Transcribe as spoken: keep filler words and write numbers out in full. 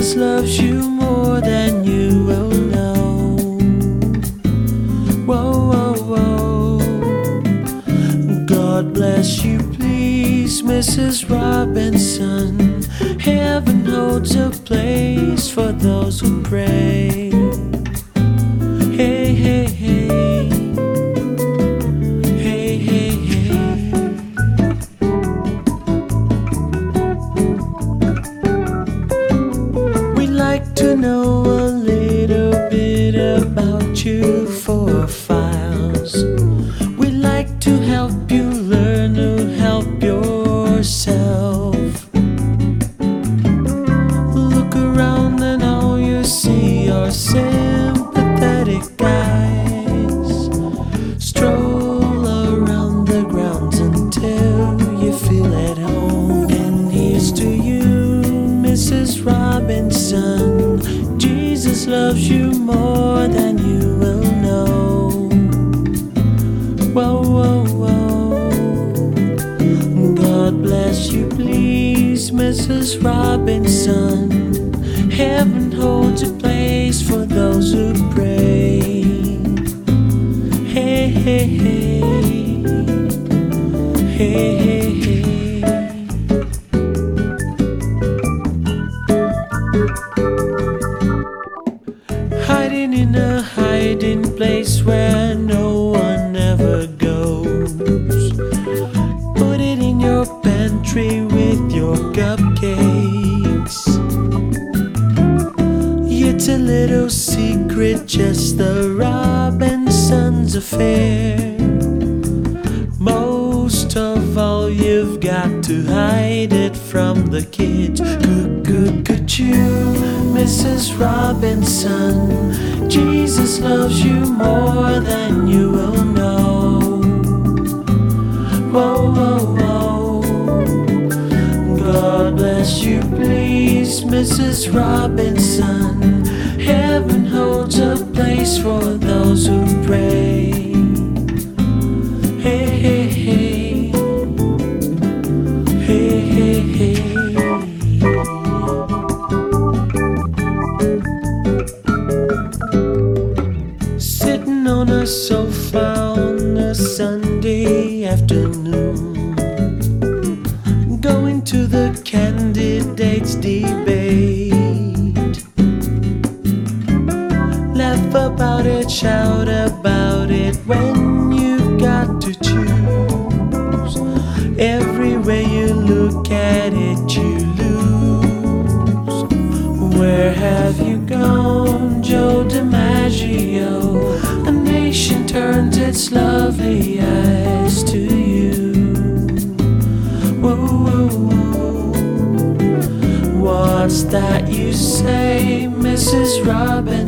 Jesus loves you more than you will know. Whoa, whoa, whoa. God bless you, please, Missus Robinson. Heaven holds a place for those who pray. Hey, hey, hey. Hey, hey, hey. We'd like to know a little bit about you for our files. We'd like to help you learn to help yourself. Look around and all you see are sympathetic guys. Stroll around the grounds until you feel at home. And here's to you, Missus Robinson. Jesus loves you more than you will know. Whoa, whoa, whoa. God bless you, please, Missus Robinson. Heaven holds a place for those who pray. Hey, hey, hey. Hey, hey, hey. Hiding in a hiding place where no one ever goes. Put it in your pantry with your cupcakes. It's a little secret, just the Robinsons' affair. Most of all, you've got to hide it from the kids. Good, good, good, you, Missus Robinson. Jesus loves you more than you will know. Whoa, whoa, whoa. God bless you, please, Missus Robinson. Heaven holds a place for those who pray. Hey, hey, hey. Hey, hey, hey. Sitting on a sofa on a Sunday afternoon, going to the candidates' debate. Laugh about it, shout about it when you've got to choose. Everywhere you look at it, you lose. Where have you gone, Joe DiMaggio? A nation turns its lovely eyes to you. Whoa, whoa, whoa. What's that you say, Missus Robinson?